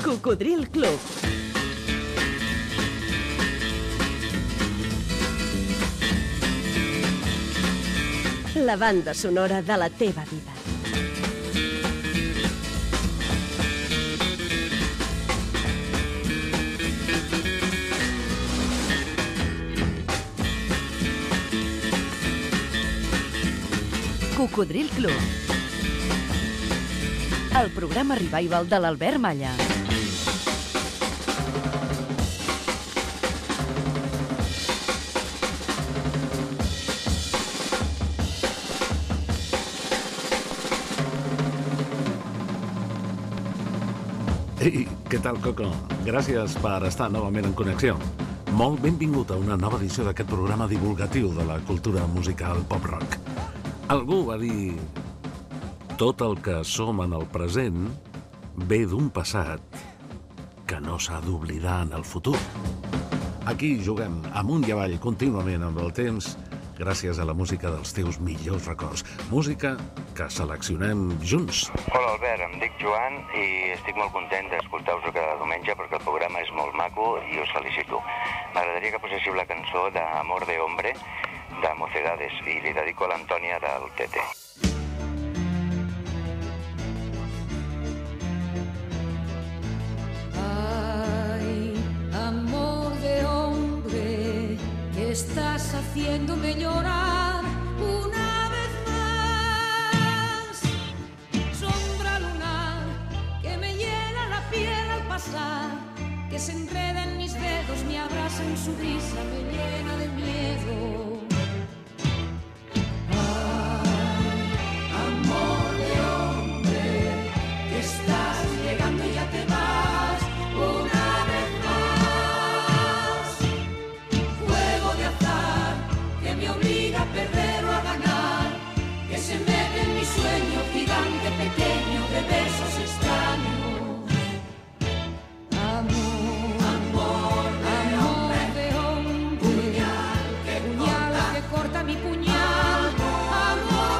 Cocodril Club. La banda sonora de la teva vida. Cocodril Club. El programa revival de l'Albert Malla. Ei, què tal, Coco? Gràcies per estar novament en connexió. Molt benvingut a una nova edició d'aquest programa divulgatiu de la cultura musical pop-rock. Algú va dir: tot el que som en el present ve d'un passat que no s'ha d'oblidar en el futur. Aquí juguem amunt i avall contínuament amb el temps gràcies a la música dels teus millors records. Música que seleccionem junts. Hola Albert, em dic Joan i estic molt content d'escoltar-vos cada diumenge perquè el programa és molt maco i us felicito. M'agradaria que poséssiu la cançó d'Amor de Hombre de Mocedades i li dedico a l'Antònia del TT. Ay, amor de hombre, que estás haciéndome llorar una vez más. Sombra lunar que me hiela la piel al pasar, que se enreda en mis dedos, me abraza en su brisa, me llena de miedo. Ay, amor de hombre, que estás llegando y ya te vas una vez más. Juego de azar que me obliga a perder o a ganar, que se mete en mi sueño gigante pequeño de besos extraños. Corta mi puñal, amor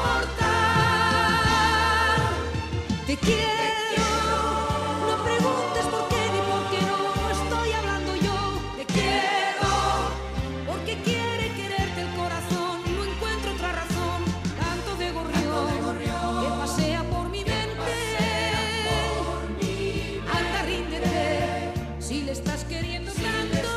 mortal. Te quiero, no preguntes por qué ni por qué no estoy hablando yo. Te quiero, porque quiere quererte el corazón. No encuentro otra razón, canto de gorrión que pasea por mi mente. Anda, ríndete, si le estás queriendo tanto.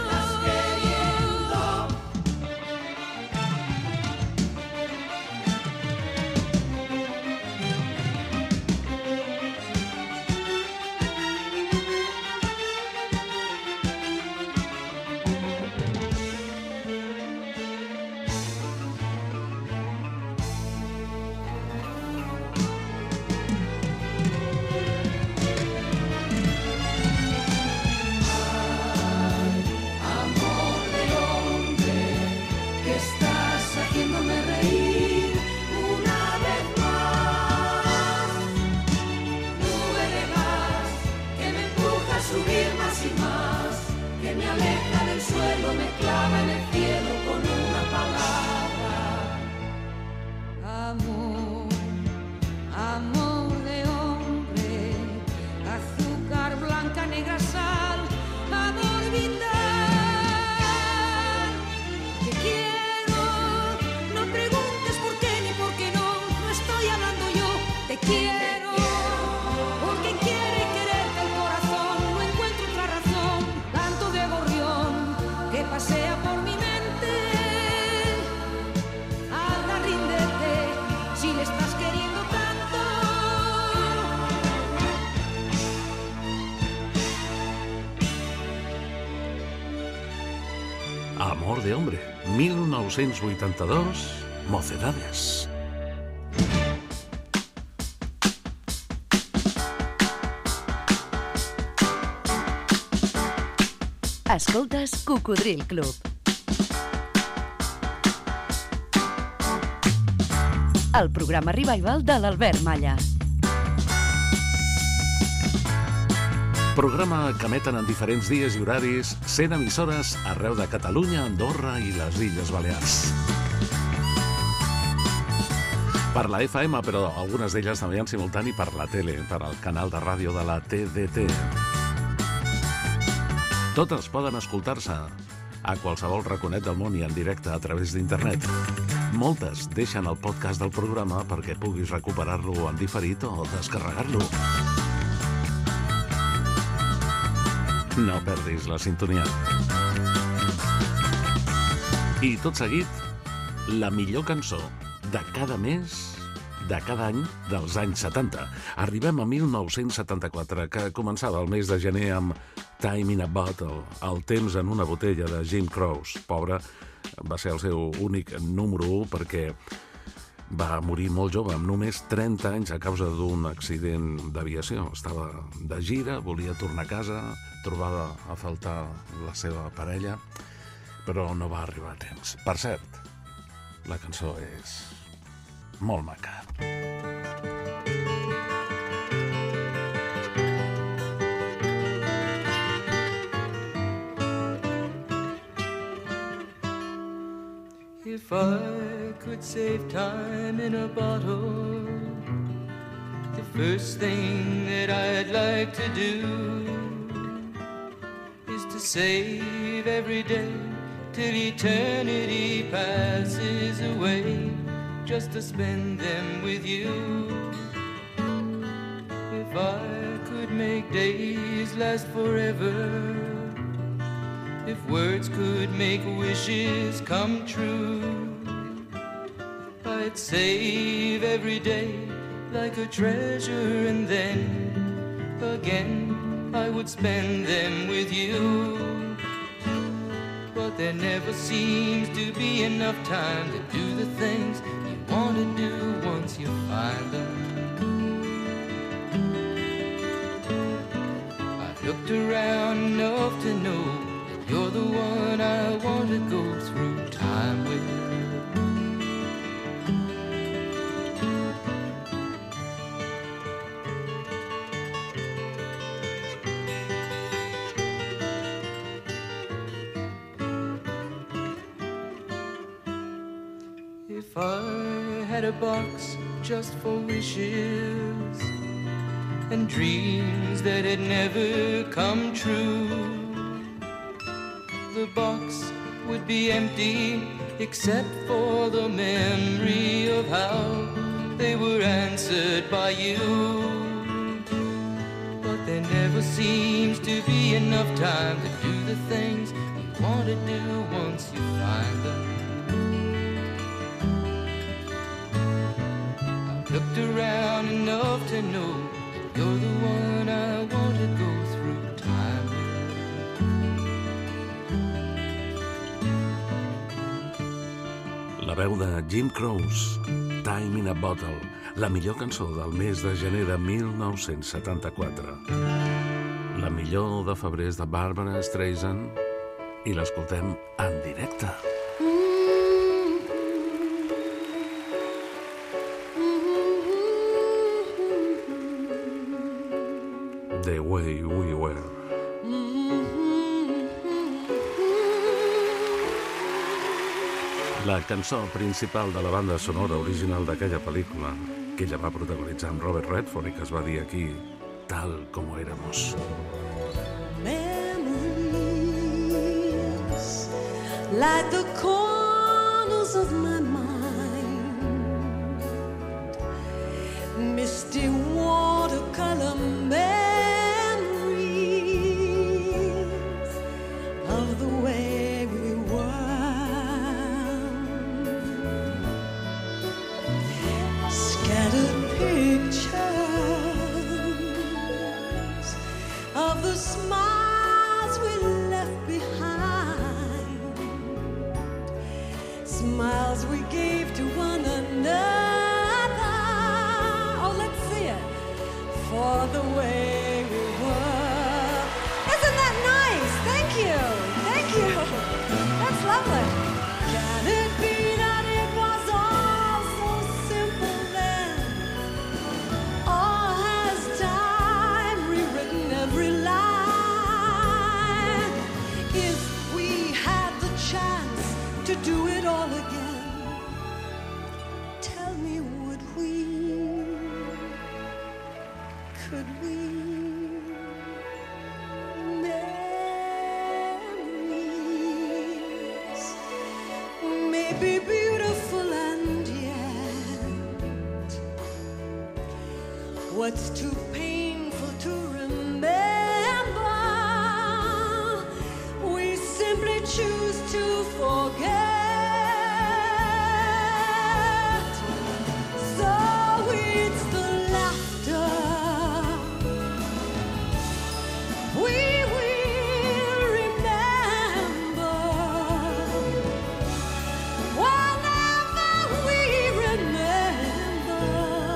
Amor de hombre, 1982, Mocedades. Escoltes Cocodril Club. El programa revival de l'Albert Malla. Programa que emeten en diferents dies i horaris 100 emissores arreu de Catalunya, Andorra i les Illes Balears. Per la FM, però algunes d'elles també en simultani per la tele, per al canal de ràdio de la TDT. Totes poden escoltar-se a qualsevol raconet del món i en directe a través d'internet. Moltes deixen el podcast del programa perquè puguis recuperar-lo en diferit o descarregar-lo. No perdis la sintonia. I tot seguit, la millor cançó de cada mes, de cada any dels anys 70. Arribem a 1974, que començava el mes de gener amb Time in a Bottle, el temps en una botella de Jim Croce. Pobre, va ser el seu únic número 1 perquè va morir molt jove, amb només 30 anys a causa d'un accident d'aviació. Estava de gira, volia tornar a casa, trobava a faltar la seva parella, però no va arribar a temps. Per cert, la cançó és molt maca. If I could save time in a bottle, the first thing that I'd like to do is to save every day till eternity passes away, just to spend them with you. If I could make days last forever, if words could make wishes come true, I'd save every day like a treasure, and then again I would spend them with you. But there never seems to be enough time to do the things you want to do once you find them. I've looked around enough to know that you're the one I want to go through time with. If I had a box just for wishes and dreams that had never come true, the box would be empty except for the memory of how they were answered by you. But there never seems to be enough time to do the things you want to do once you find them. Looked around enough to know that you're the one I want to go through time with. La veu de Jim Croce, Time in a Bottle, la millor cançó del mes de gener de 1974. La millor de febrer és de Barbara Streisand i l'escoltem en directe. The Way We Were. La cançó principal de la banda sonora original d'aquella pel·lícula, que ella va protagonitzar amb Robert Redford i que es va dir aquí Tal como éramos. Memories like the corners of my mind, misty watercolor memories of the way we were, scattered pictures of the smiles we left behind, smiles we gave to one another. Oh, let's see it. For the way we were. Isn't that nice? Thank you. Thank you. That's lovely. Can it be that it was all so simple then? Or has time rewritten every line? If we had the chance to do it all again, tell me, would we? Could we make be beautiful and yet what's too painful to remember, we simply choose to forget. So it's the laughter we will remember whenever we remember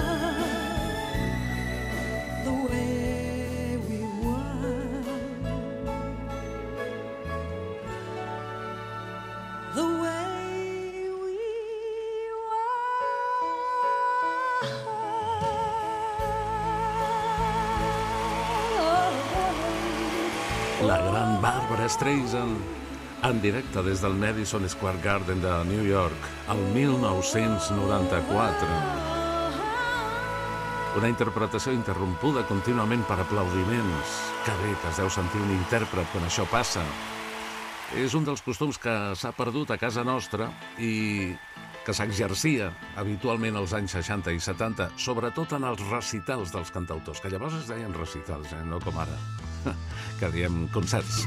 the way we were, the way we were. La gran Barbara Streisand, en directe des del Madison Square Garden de New York, el 1994. Una interpretació interrompuda contínuament per aplaudiments. Que bé que es deu sentir un intèrpret quan això passa. És un dels costums que s'ha perdut a casa nostra i que s'exercia habitualment als anys 60 i 70, sobretot en els recitals dels cantautors, que llavors es deien recitals, no com ara, que diem concerts.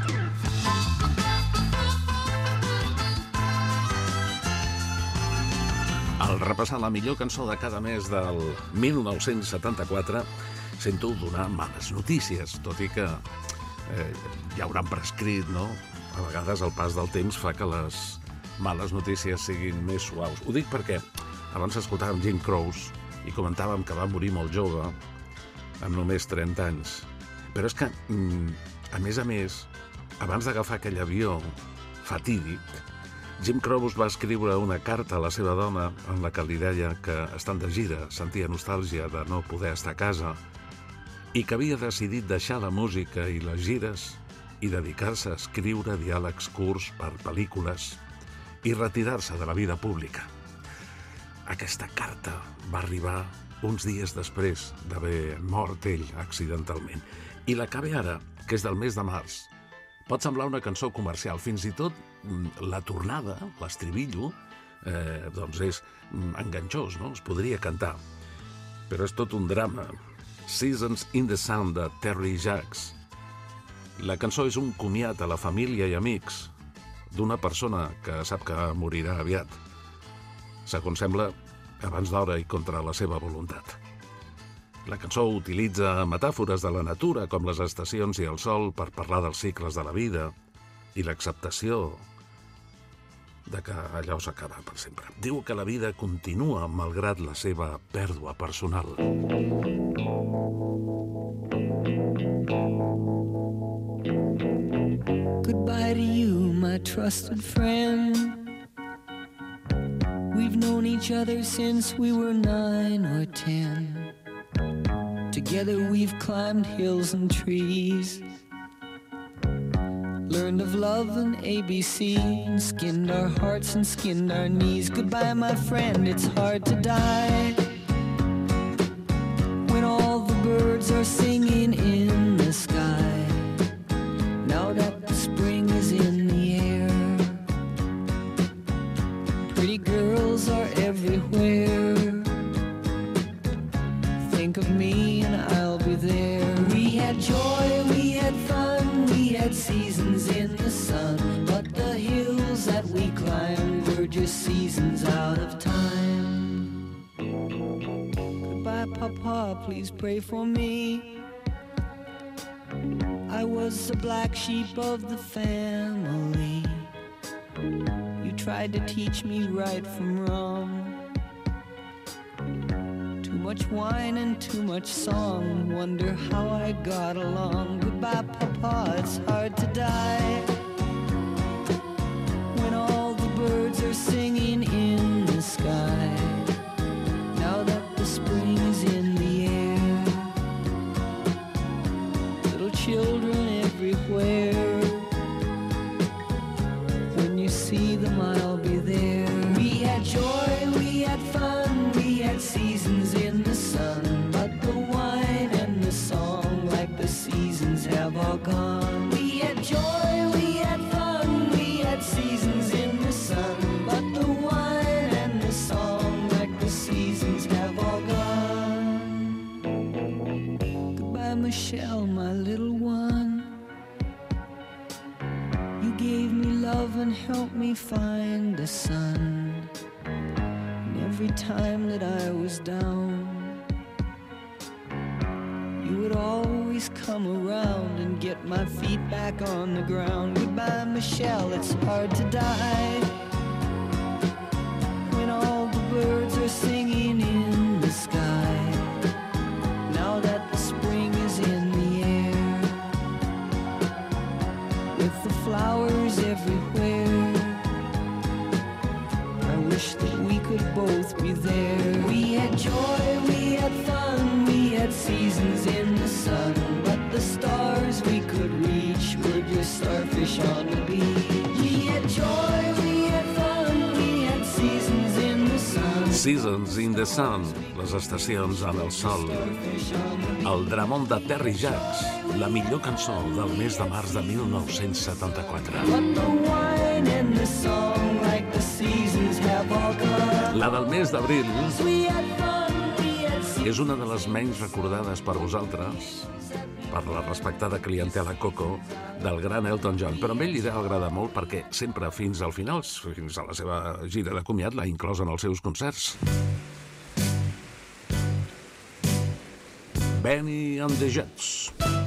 Al repassar la millor cançó de cada mes del 1974, sento donar males notícies, tot i que ja hauran prescrit, no? A vegades el pas del temps fa que les males notícies siguin més suaus. Ho dic perquè abans escoltàvem Jim Croce i comentàvem que va morir molt jove, amb només 30 anys. Però és que, a més, abans d'agafar aquell avió fatídic, Jim Croce va escriure una carta a la seva dona en la que li deia que, estant de gira, sentia nostàlgia de no poder estar a casa i que havia decidit deixar la música i les gires i dedicar-se a escriure diàlegs curts per pel·lícules i retirar-se de la vida pública. Aquesta carta va arribar uns dies després d'haver mort ell accidentalment. I la que ve ara, que és del mes de març, pot semblar una cançó comercial. Fins i tot la tornada, l'estribillo, doncs és enganxós, no? Es podria cantar. Però és tot un drama. Seasons in the Sun, de Terry Jacks. La cançó és un comiat a la família i amics d'una persona que sap que morirà aviat. Segons sembla, abans d'hora i contra la seva voluntat. La cançó utilitza metàfores de la natura, com les estacions i el sol, per parlar dels cicles de la vida i l'acceptació de que allò s'acaba per sempre. Diu que la vida continua malgrat la seva pèrdua personal. Goodbye to you, my trusted friend. We've known each other since we were 9 or 10. Together we've climbed hills and trees, learned of love and ABC, and skinned our hearts and skinned our knees. Goodbye, my friend, it's hard to die when all the birds are singing in the sky. Now that the spring is in the air, pretty girls are everywhere. Think of me and I'll be there. We had joy, we had fun, we had seasons in the sun, but the hills that we climbed were just seasons out of time. Goodbye, Papa, please pray for me. I was the black sheep of the family. You tried to teach me right from wrong. Too much wine and too much song, wonder how I got along. Goodbye, Papa, it's hard to die when all the birds are singing in the sky. Now that the spring is in the air, little children everywhere. When you see them, I'll be there. We had joy, we had fun, we had seasons in the sun, but the wine and the song, like the seasons, have all gone. We had joy, we Michelle, my little one. You gave me love and helped me find the sun. And every time that I was down, you would always come around and get my feet back on the ground. Goodbye, Michelle, it's hard to die when all the birds are singing in the sky. Now that the spring is in the air, with the flowers everywhere, I wish that we could both be there. We had joy, we had fun, we had seasons in the sun, but the stars we could reach were just starfish on the beach. We had joy, we had fun, we had seasons in the sun. Seasons in the Sun, les estacions en el sol. El Dramont de Terry Jacks, la millor cançó del mes de març de 1974. La del mes d'abril és una de les menys recordades per vosaltres, per la respectada clientela Coco del gran Elton John, però a ell li deu agradar molt perquè sempre fins al final, fins a la seva gira de comiat, l'ha inclòs en els seus concerts. Benny and the Jets.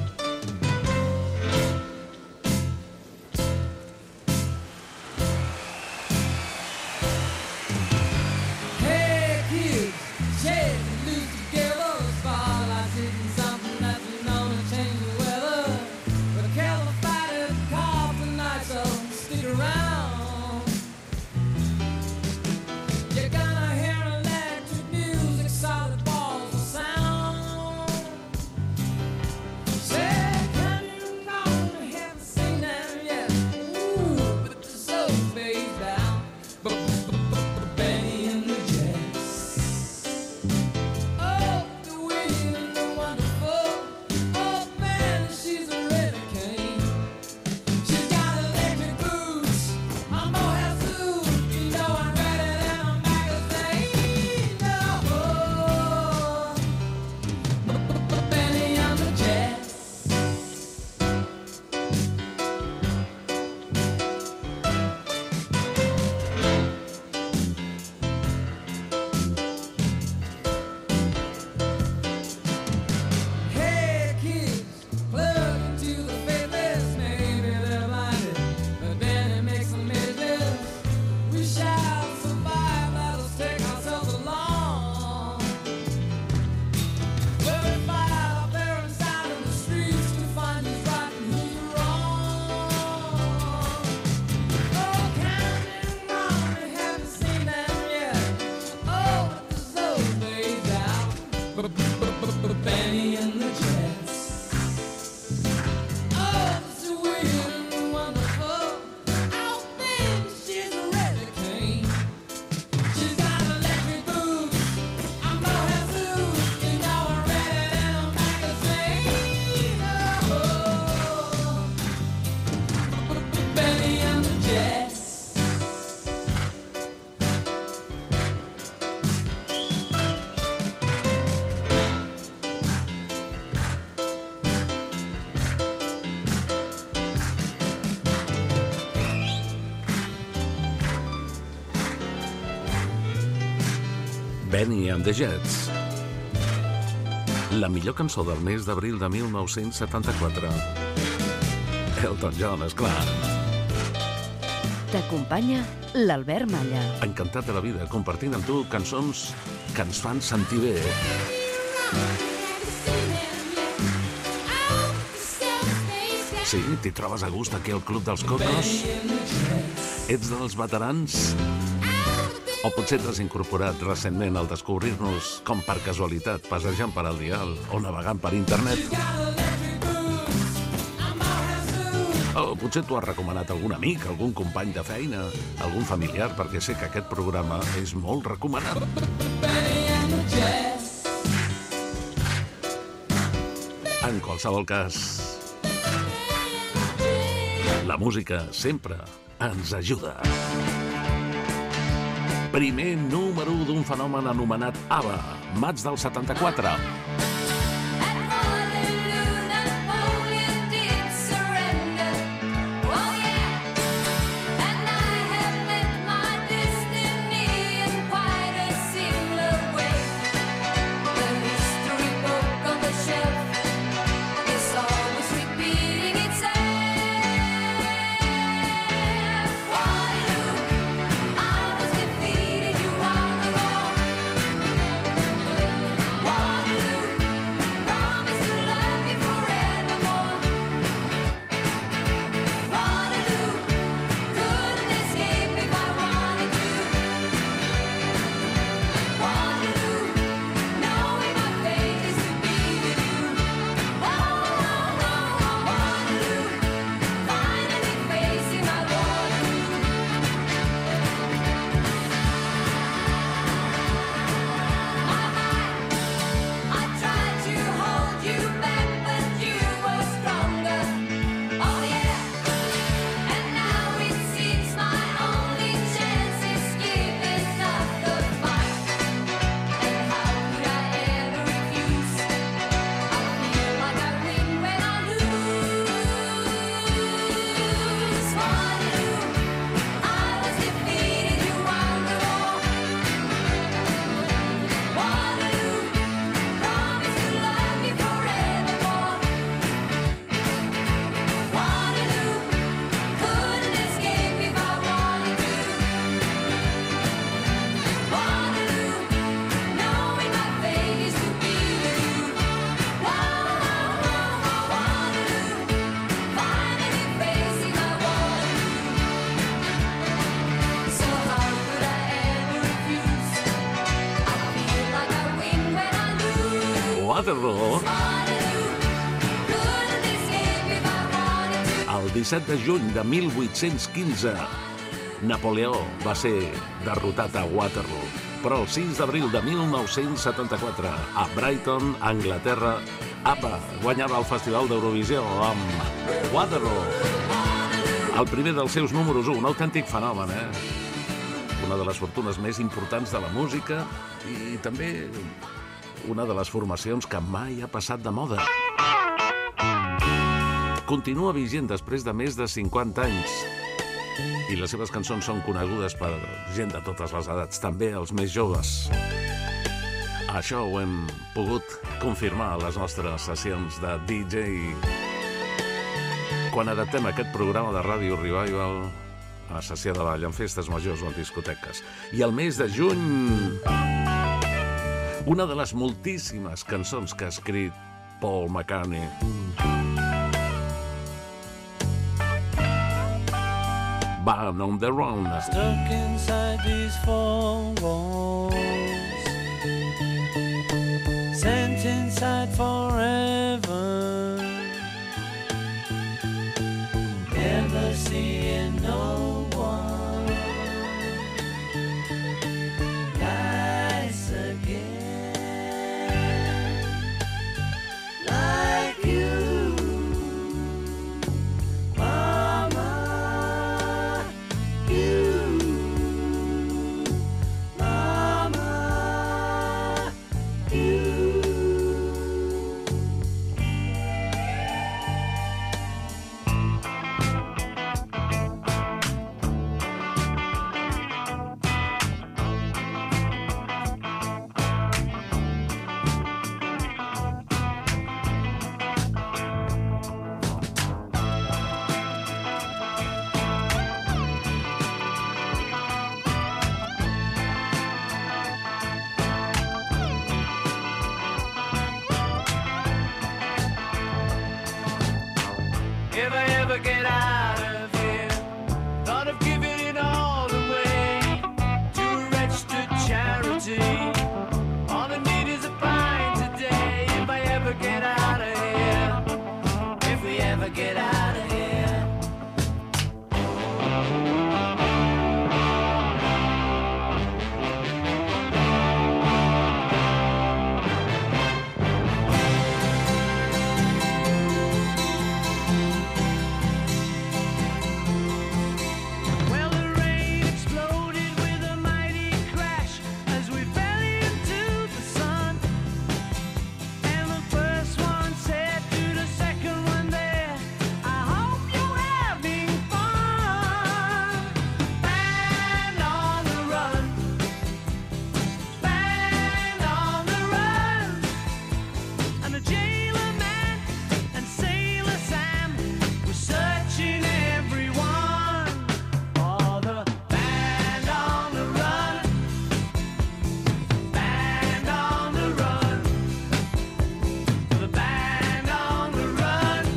Benny and the Jets. La millor cançó del mes d'abril de 1974. Elton John, esclar. T'acompanya l'Albert Malla. Encantat de la vida, compartint amb tu cançons que ens fan sentir bé. Sí, t'hi trobes a gust aquí al Club dels Cocos? Ets dels veterans? O potser t'has incorporat recentment al descobrir-nos com per casualitat, passejant per al dial o navegant per internet? O potser t'ho has recomanat algun amic, algun company de feina, algun familiar, perquè sé que aquest programa és molt recomanat. En qualsevol cas, la música sempre ens ajuda. Primer número 1 d'un fenomen anomenat ABBA, maig del 74. Waterloo. El 17 de juny de 1815, Napoleó va ser derrotat a Waterloo, però el 6 d'abril de 1974, a Brighton, Anglaterra, ABBA guanyava el Festival d'Eurovisió amb Waterloo. El primer dels seus números 1, un autèntic fenomen, Una de les fortunes més importants de la música i també una de les formacions que mai ha passat de moda. Continua vigent després de més de 50 anys i les seves cançons són conegudes per gent de totes les edats, també els més joves. Això ho hem pogut confirmar a les nostres sessions de DJ quan adaptem aquest programa de Ràdio Revival a sessió de ball en festes majors o en discoteques. I el mes de juny, una de les moltíssimes cançons que ha escrit Paul McCartney. Band on the Run. Stuck inside these four walls, sent inside forever, never seeing no one nice again like you, Mama, you, Mama, you. If I ever get out of here, thought of giving it all away to a registered charity. All I need is a pint today. If I ever get out of here, if we ever get out of here. Well, the rain exploded with a mighty crash as we fell into the sun. And the first one said to the second one there, I hope you're having fun. Band on the run, band on the run. And the jailer man and Sailor Sam were searching everyone for the band on the run, band on the run, for the band on the run,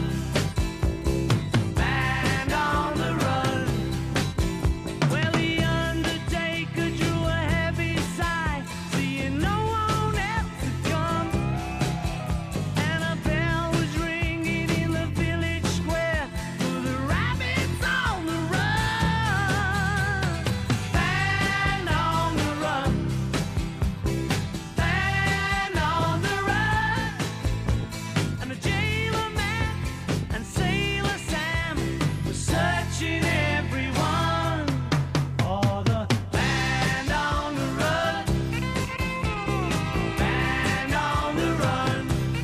band on the run. Well, the undertaker drew a heavy sigh, seeing no one else had come. And a bell was ringing in the village square for the rabbits on the run. Band on the run, band on the run. And the jailer man and Sailor Sam were searching everyone for the band on the run, band on the run.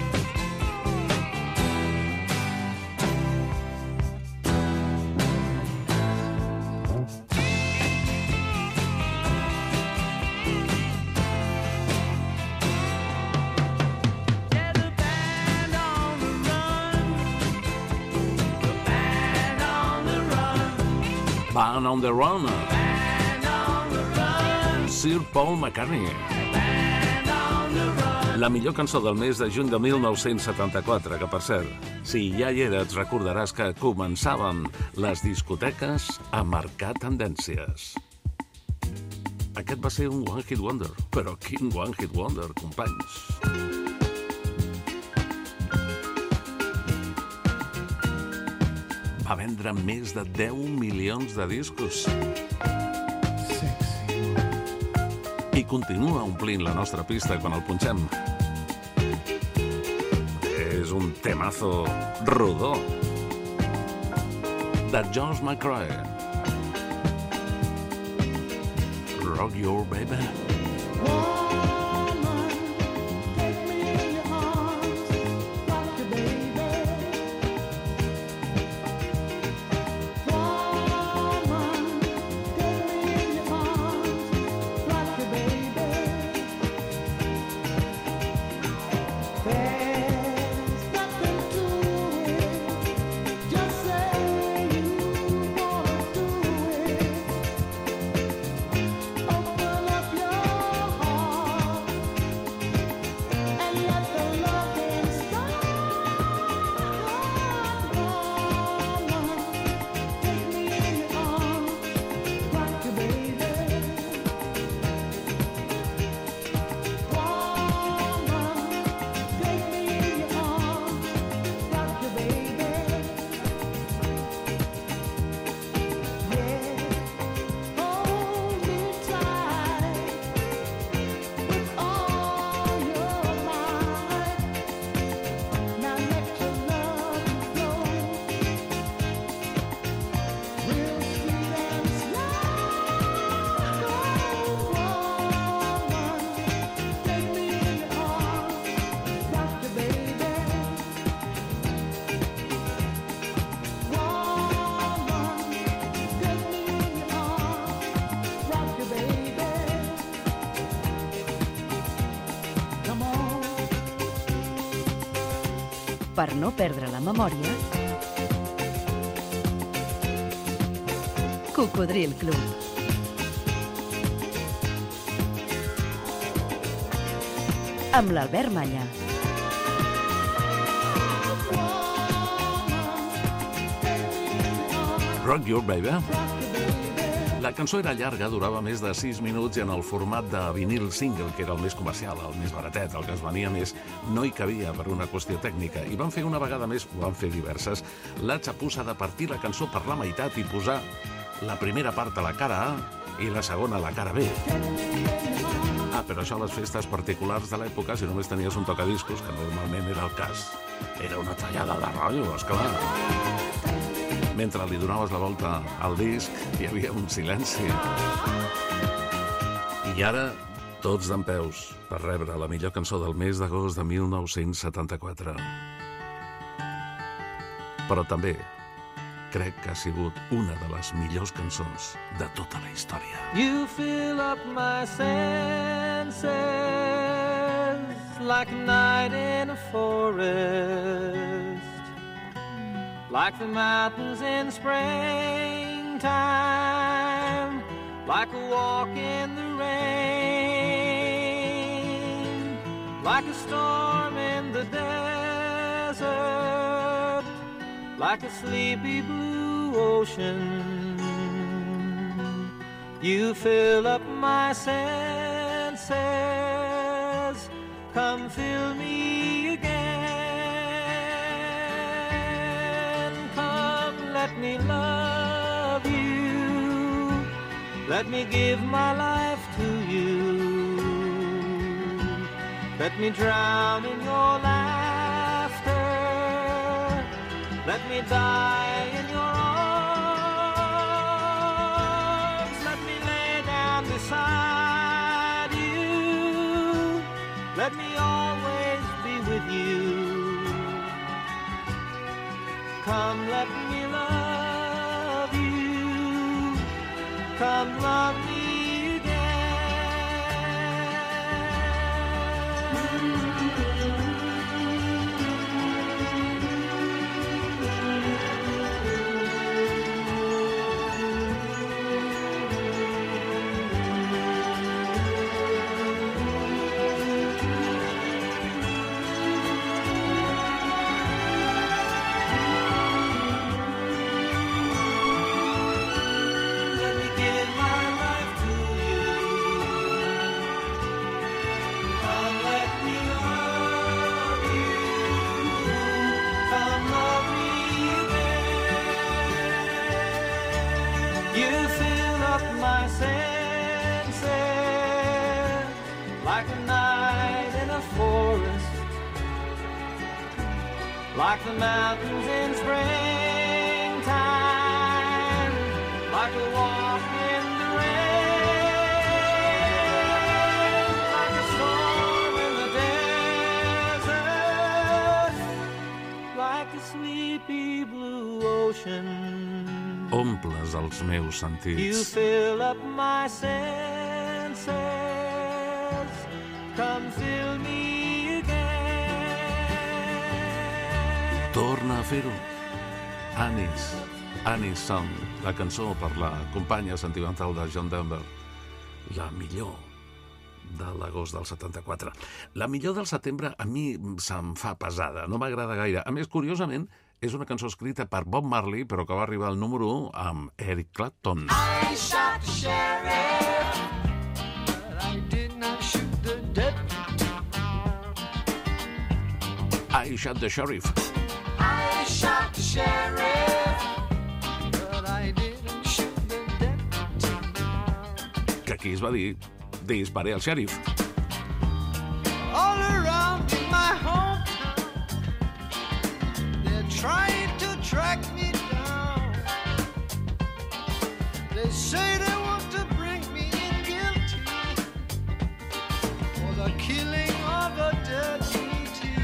Yeah, the band on the run, the band on the run, Band on the Run, band on the run, Sir Paul McCartney. band on the run. La millor cançó del mes de juny de 1974, que per cert, si ja hi eres, recordaràs que començaven les discoteques a marcar tendències. Aquest va ser un One Hit Wonder, però quin One Hit Wonder, companys. Va vendre més de 10 milions de discos. I continua omplint la nostra pista quan el punxem. És un temazo rodó de George McCrae. Rock Your Baby. Per no perdre la memòria, Cocodril Club. Amb l'Albert Malla. Rock Your Baby. La cançó era llarga, durava més de 6 minuts i en el format de vinil single, que era el més comercial, el més baratet, el que es venia més, no hi cabia per una qüestió tècnica. I van fer una vegada més, ho van fer diverses, la xapussa de partir la cançó per la meitat i posar la primera part a la cara A i la segona a la cara B. Però això a les festes particulars de l'època, si només tenies un tocadiscos, que normalment era el cas, era una tallada de rotllo, esclar. Mentre li donaves la volta al disc, hi havia un silenci. I ara, tots dempeus per rebre la millor cançó del mes d'agost de 1974. Però també crec que ha sigut una de les millors cançons de tota la història. You fill up my senses like a night in a forest, like the mountains in springtime, like a walk in the rain, like a storm in the desert, like a sleepy blue ocean. You fill up my senses, come fill me again. Let me love you, let me give my life to you, let me drown in your laughter, let me die in your arms, let me lay down beside you, let me always be with you. Come, let me love you. Come, love me Let me give my life my senses, like a night in a forest, like the mountains in springtime, like a walk in the rain, like a storm in the desert, like a sleepy blue ocean. Omples els meus You sentits. fill up my senses, come fill me again. Torna a fer-ho. Annie's Song, la cançó per la companya sentimental de John Denver. La millor de l'agost del 74. La millor del setembre a mi se'm fa pesada, no m'agrada gaire. A més, curiosament, és una cançó escrita per Bob Marley, però que va arribar al número 1 amb Eric Clapton. I shot the sheriff, but I did not shoot the deputy. I Shot the Sheriff. I shot the sheriff, but I didn't shoot the deputy. Que aquí es va dir disparé al xèrif. All around in my hometown, they're trying to track me down. They say they want to bring me in guilty for the killing of a deputy,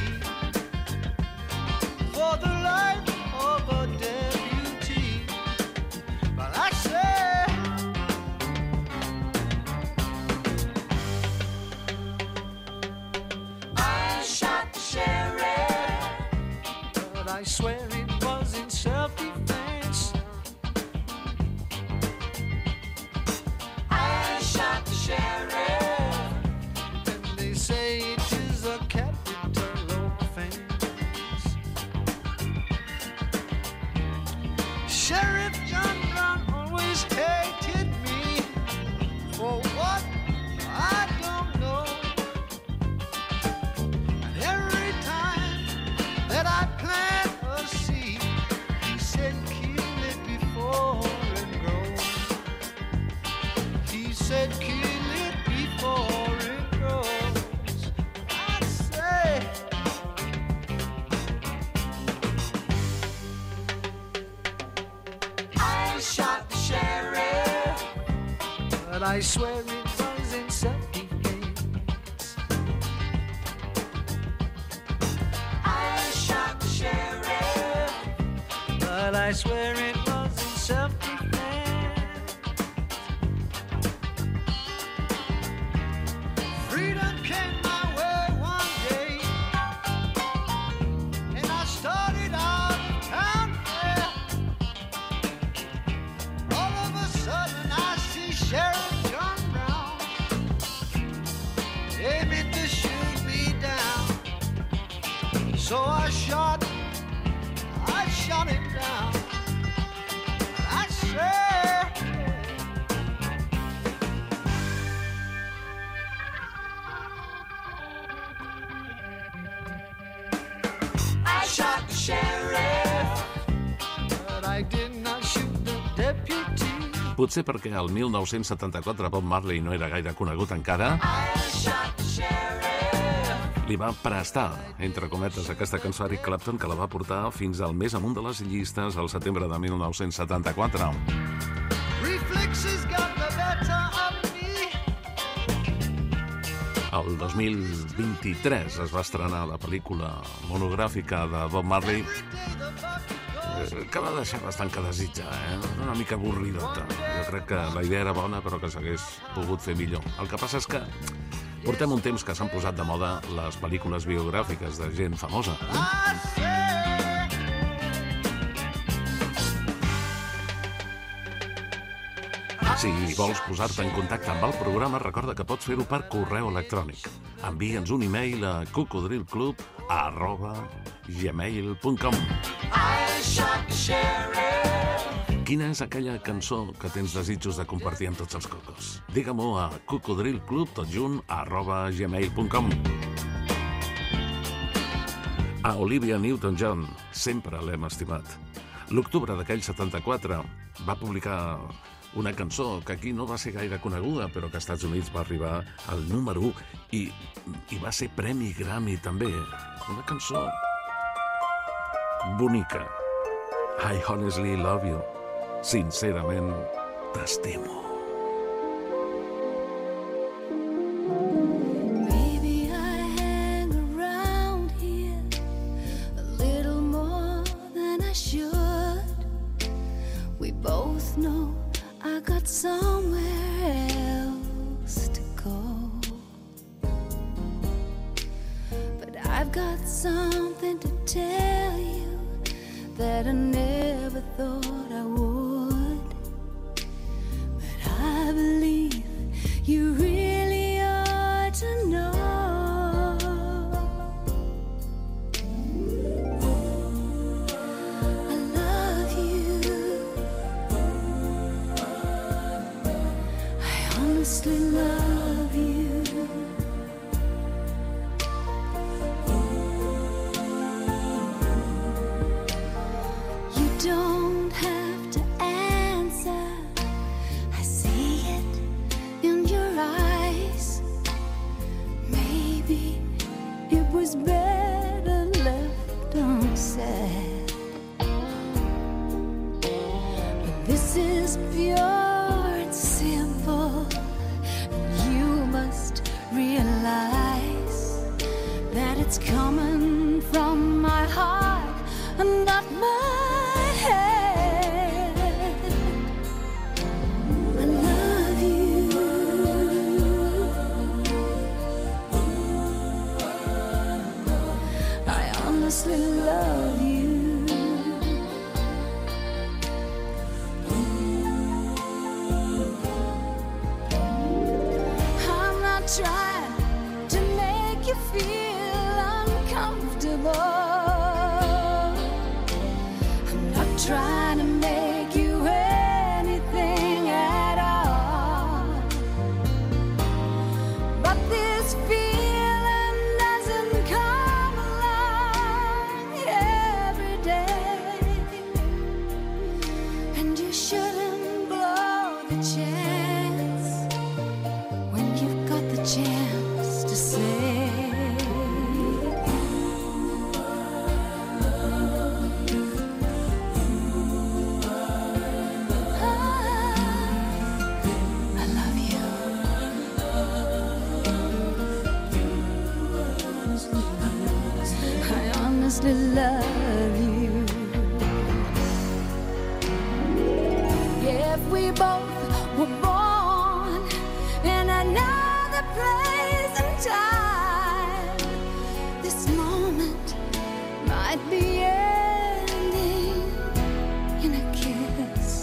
for the life of a deputy. But I say, I shot the sheriff, but I swear it was in self-defense. I shot the sheriff, and they say it is a capital offense. Sheriff John Brown always hated me for what I don't know. And every time that I plant a seed, he said kill it before it grows. He said kill it before it grows. I say, I shot the sheriff, but I swear it was in self-defense. I shot the sheriff, but I swear it was in self-defense. Freedom came my way one day, and I started out town fair. All of a sudden I see Sheriff John Brown aiming to shoot me down. So I shot him down. I said, I shot the sheriff, but I did not shoot the deputy. Potser perquè el 1974 Bob Marley no era gaire conegut encara, I shot the sheriff. li va prestar, entre cometes, aquesta cançó a Eric Clapton, que la va portar fins al més amunt de les llistes al setembre de 1974. Reflexes got the better of me. El 2023 es va estrenar la pel·lícula monogràfica de Bob Marley, que va deixar bastant que desitjar, una mica avorridota. Jo crec que la idea era bona, però que s'hagués pogut fer millor. El que passa és que portem un temps que s'han posat de moda les pel·lícules biogràfiques de gent famosa. I said, Si vols posar-te en contacte amb el programa, recorda que pots fer-ho per correu electrònic. Envia'ns un e-mail a cocodrilclub@gmail.com. I shot the sheriff. Quina és aquella cançó que tens desitjos de compartir amb tots els cocos? Digue-m'ho a cocodrilclub@gmail.com. A Olivia Newton-John sempre l'hem estimat. L'octubre d'aquell 74 va publicar una cançó que aquí no va ser gaire coneguda, però que als Estats Units va arribar al número 1 i va ser Premi Grammy també. Una cançó bonica. I honestly love you. Sincerament, t'estimo. Somewhere else to go, but I've got something to tell you that I never thought I would. But I believe you really ought to know. Honestly love you. You don't have to answer. I see it in your eyes. Maybe it was better left unsaid. But this is pure and simple. Realize that it's coming from my heart and not my head. I love you. I honestly love you. Trying to make you feel uncomfortable. I'm not trying to make you anything at all. But this feeling doesn't come along every day, and you shouldn't blow the chance when you've got the chance to say I love you. I honestly love you. If we both were born in another place and time, this moment might be ending in a kiss.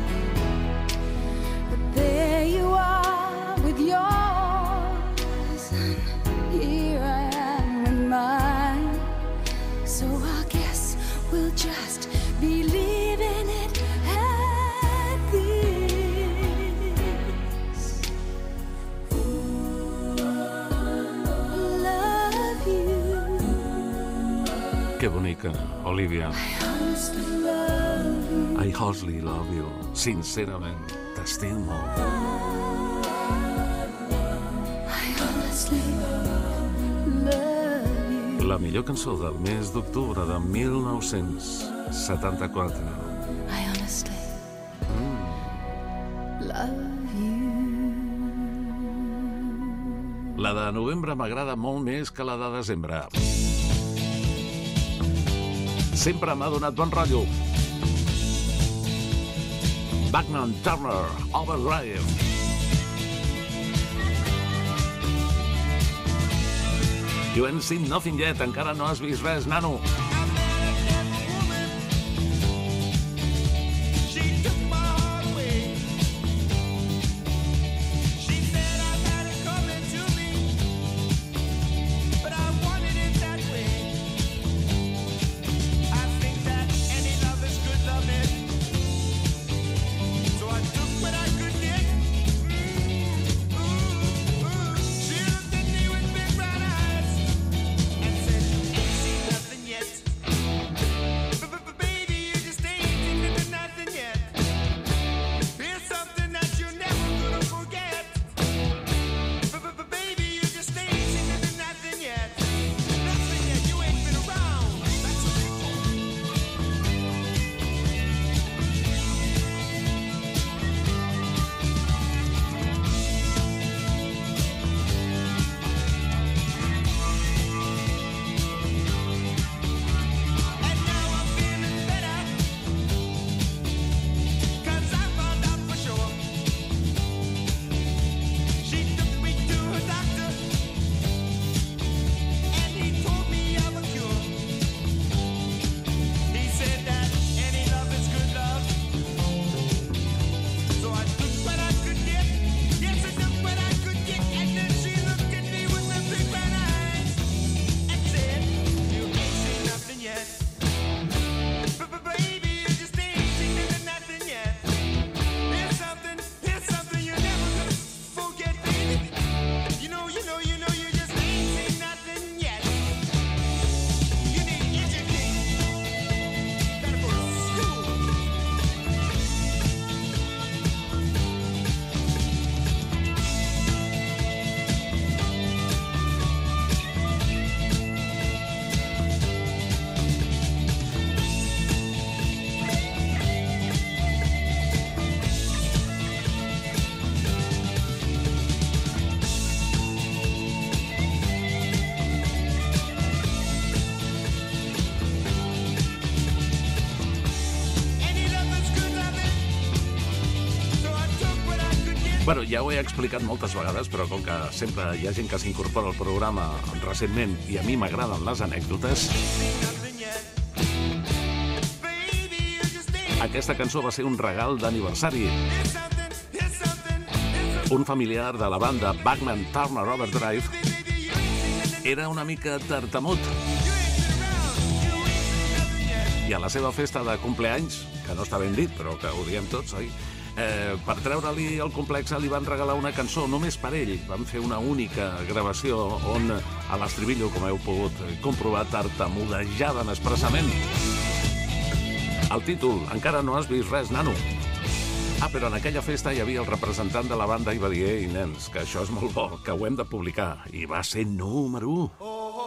But there you are with yours, and here I am with mine. So I guess we'll just be leaving it at this. Love you. Que bonica, Olivia. I honestly love you. I honestly love you. Sincerament, t'estimo. I honestly love you. La millor cançó del mes d'octubre de 1974. I honestly love you. La de novembre m'agrada molt més que la de desembre. Sempre m'ha donat bon rotllo. Bachman Turner, Overdrive. You ain't seen nothing yet, encara no has vist res, nano. Yet Bueno, ja ho he explicat moltes vegades, però com que sempre hi ha gent que s'incorpora al programa recentment i a mi m'agraden les anècdotes, aquesta cançó va ser un regal d'aniversari. Un familiar de la banda Bachman Turner Overdrive era una mica tartamut. I a la seva festa de compleanys, que no està ben dit, però que ho diem tots, oi? Per treure-li el complex li van regalar una cançó només per ell. Van fer una única gravació on a l'estribillo, com heu pogut comprovar, tartamudejaven expressament. El títol, encara no has vist res, nano. Però en aquella festa hi havia el representant de la banda i va dir: ei, nens, que això és molt bo, que ho hem de publicar. I va ser número 1.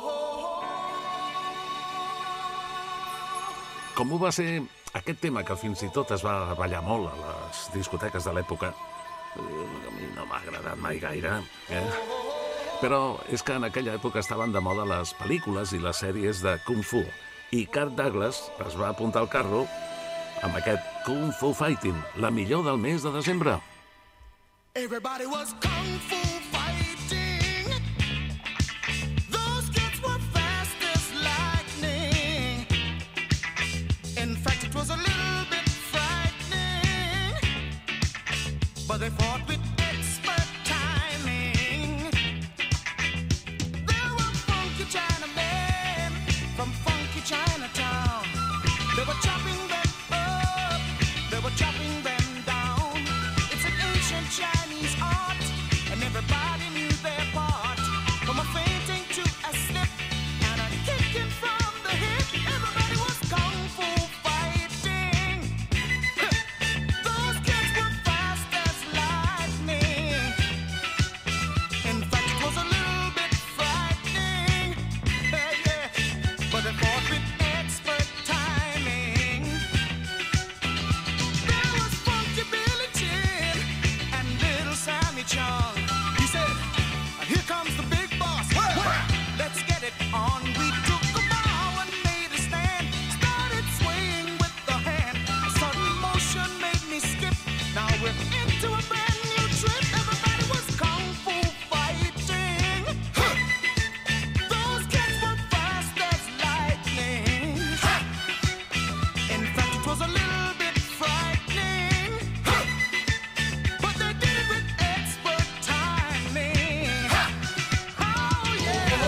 Com ho va ser aquest tema que fins i tot es va ballar molt a les discoteques de l'època? A mi no m'ha agradat mai gaire, Però és que en aquella època estaven de moda les pel·lícules i les sèries de Kung Fu. I Kirk Douglas es va apuntar al carro amb aquest Kung Fu Fighting, la millor del mes de desembre. Everybody was Kung Fu fighting. Those kids were fast as lightning. In fact, it was a little bit frightening, but they fought with expert timing. There were funky Chinamen from funky Chinatown. They were chopping them up, they were chopping them down. It's an ancient Chinese art, and everybody knew their part. From a fainting to a slip and a kicking from the hip, everybody was Kung Fu fighting. Those kids were fast as lightning. In fact, it was a little bit frightening, but they fought with expert timing. There was Funky Billy Chin and Little Sammy Chung. He said, here comes the big boss. Let's get it on. We took a bow and made a stand. Started swaying with the hand. A sudden motion made me skip. Now we're into a brand new trip. Everybody was Kung Fu fighting. Those kids were fast as lightning. In fact, it was a little bit frightening, but they did it with expert timing. Oh, yeah.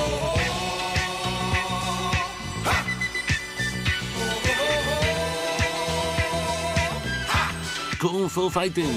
Kung Fu Fighting.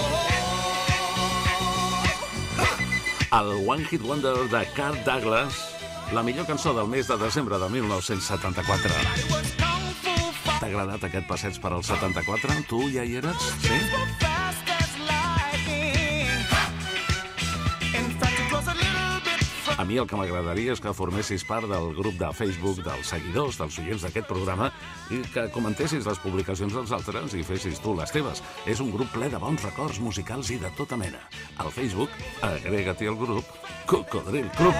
El One Hit Wonder de Kirk Douglas, la millor cançó del mes de desembre de 1974. T'ha agradat aquest passeig per al 74? Tu ja hi eres? Sí? Fast as lightning. In fact, it was a little bit A mi el que m'agradaria és que formessis part del grup de Facebook dels seguidors, dels oients d'aquest programa, i que comentessis les publicacions dels altres i fessis tu les teves. És un grup ple de bons records musicals i de tota mena. Al Facebook, agrega-t'hi al grup Cocodril Club.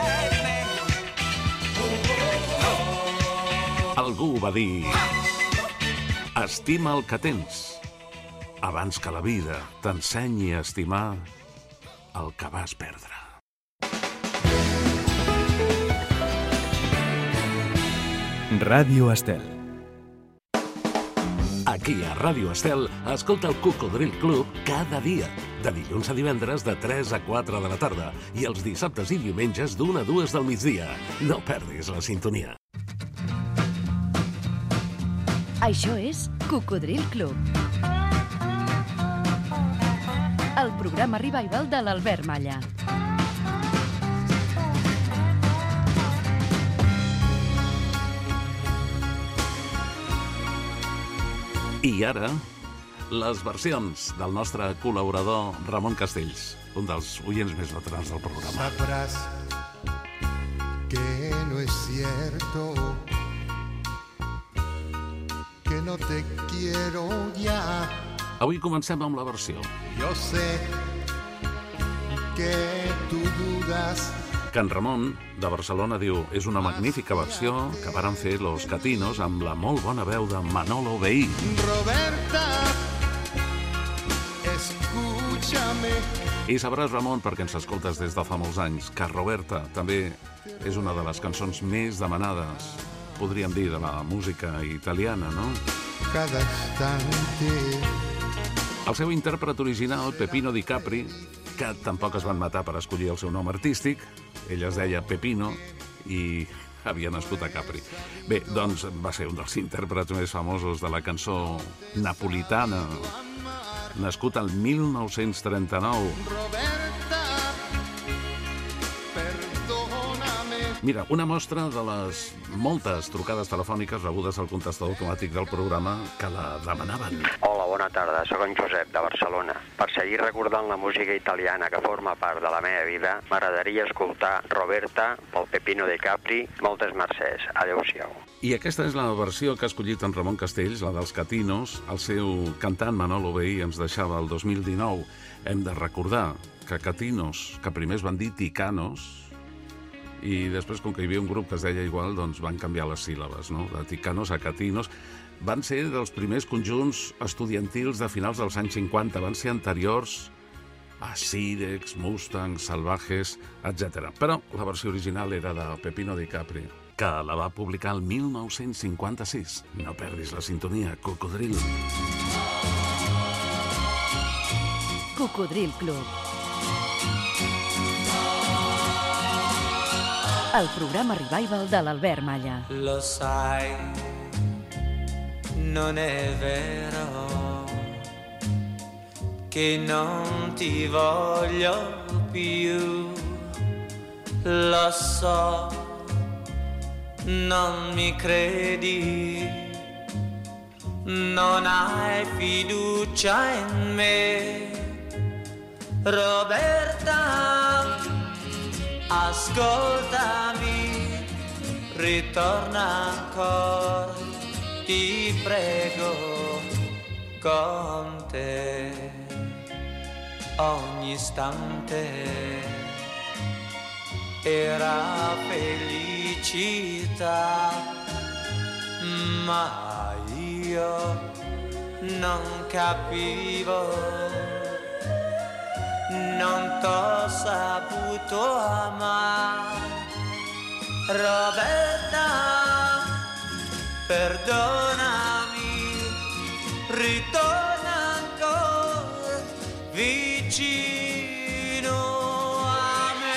Algú va dir: estima el que tens, abans que la vida t'ensenyi a estimar el que vas perdre. Ràdio Estel. Aquí a Ràdio Estel, escolta el Cocodril Club cada dia, de dilluns a divendres de 3 a 4 de la tarda i els dissabtes i diumenges d'1 a 2 del migdia. No perdis la sintonia. Això és Cocodril Club, el programa revival de l'Albert Malla. I ara, les versions del nostre col·laborador Ramon Castells, un dels oients més veterans del programa. Sabrás que no es cierto, que no te quiero ya. Avui comencem amb la versió. Yo sé que tú dudas. Can Ramon, de Barcelona, diu: és una magnífica versió que varen fer Los Catinos amb la molt bona veu de Manolo Veí. Roberta, escucha escúchame. I sabràs, Ramon, perquè ens escoltes des de fa molts anys, que Roberta també és una de les cançons més demanades, podríem dir, de la música italiana, no? Cada instante. El seu intèrpret original, Peppino Di Capri, que tampoc es van matar per escollir el seu nom artístic, ell es deia Peppino i havia nascut a Capri. Bé, doncs va ser un dels intèrprets més famosos de la cançó napolitana, nascut el 1939. Roberta, perdóname. Mira, una mostra de les moltes trucades telefòniques rebudes al contestador automàtic del programa que la demanaven. Hola, bona tarda, sóc en Josep, de Barcelona. Per seguir recordant la música italiana que forma part de la meva vida, m'agradaria escoltar Roberta pel Peppino Di Capri. Moltes mercès. Adéu-siau. I aquesta és la versió que ha escollit en Ramon Castells, la dels Catinos. El seu cantant Manolo Veí ens deixava el 2019. Hem de recordar que Catinos, que primer es van dir Ticanos, i després, com que hi havia un grup que es deia igual, doncs van canviar les síl·labes, no? De Ticanos a Catinos. Van ser dels primers conjunts estudiantils de finals dels anys 50, van ser anteriors a Sirex, Mustang, Salvajes, etc. Però la versió original era de Peppino Di Capri, que la va publicar el 1956. No perdis la sintonia, Cocodril. Cocodril Club. El programa Revival de l'Albert Malla. Lo sai, non è vero che non ti voglio più. Lo so, non mi credi, non hai fiducia in me. Roberta, ascoltami, ritorna ancora, ti prego, con te ogni istante era felicità, ma io non capivo, non t'ho saputo amare. Roberta, perdonami, ritorna ancora vicino a me.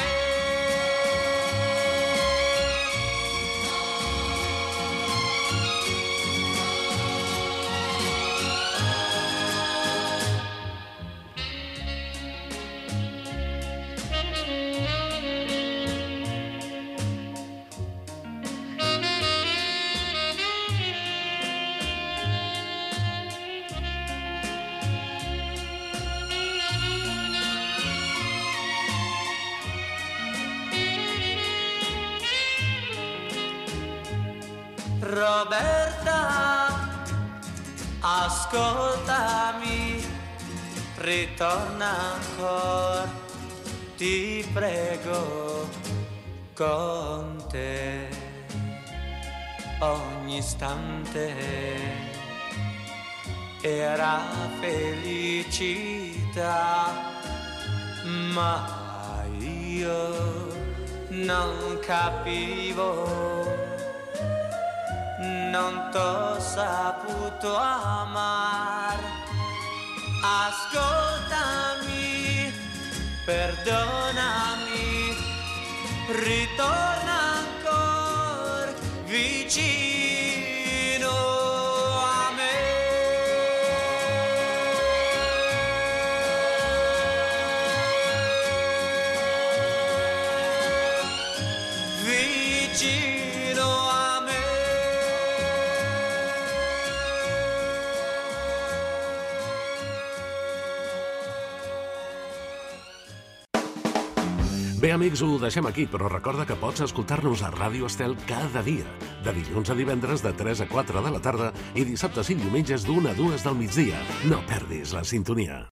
Roberta, ascoltami, ritorna ancora, ti prego, con te ogni istante era felicità, ma io non capivo, non t'ho saputo amare. Ascoltami, perdonami, ritorna ancora vicino a me. Vicino a me. Bé, amics, ho deixem aquí, però recorda que pots escoltar-nos a Ràdio Estel cada dia, de dilluns a divendres de 3 a 4 de la tarda i dissabtes i diumenges d'1 a 2 del migdia. No perdis la sintonia.